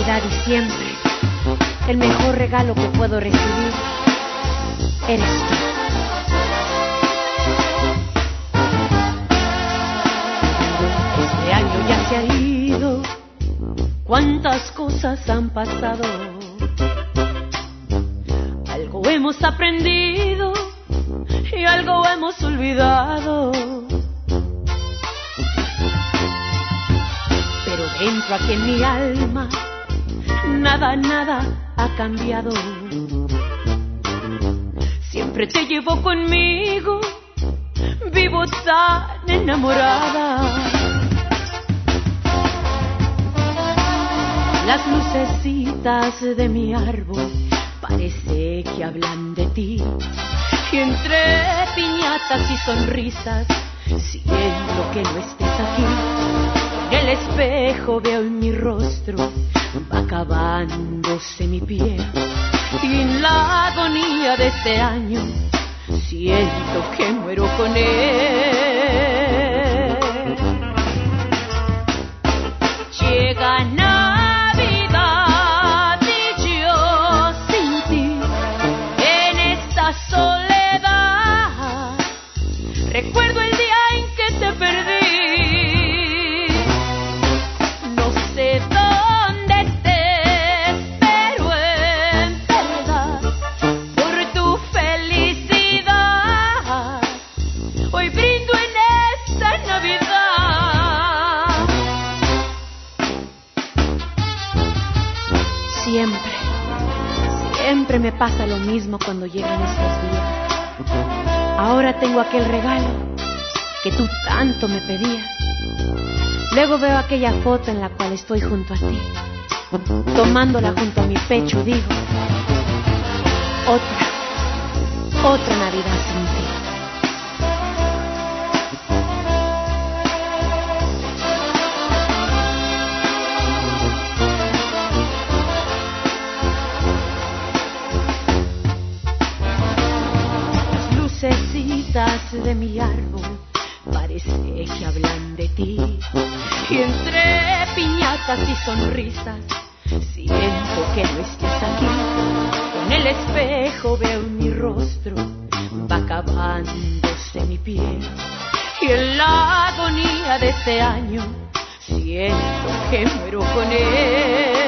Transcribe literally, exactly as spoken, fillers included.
Navidad y siempre, el mejor regalo que puedo recibir eres tú. Este año ya se ha ido, cuántas cosas han pasado. Algo hemos aprendido y algo hemos olvidado. Pero dentro aquí en mi alma, nada, nada ha cambiado. Siempre te llevo conmigo, vivo tan enamorada. Las lucecitas de mi árbol parece que hablan de ti. Y entre piñatas y sonrisas siento que no estés aquí. En el espejo veo en mi rostro, va acabándose mi piel. Y en la agonía de este año siento que muero con él. Llega Navidad y yo sin ti en esta soledad. Recuerdo el día en que te perdí. No sé dónde estés, pero en verdad, por tu felicidad, hoy brindo en esta Navidad. Siempre, siempre me pasa lo mismo cuando llegan estos días. Ahora tengo aquel regalo que tú tanto me pedías. Luego veo aquella foto en la cual estoy junto a ti. Tomándola junto a mi pecho digo, otra, otra Navidad sin ti. Las lucecitas de mi árbol parece que hablan de ti. Y entre piñatas y sonrisas siento que no estés aquí. En el espejo veo mi rostro, va acabándose mi piel. Y en la agonía de este año siento que muero con él.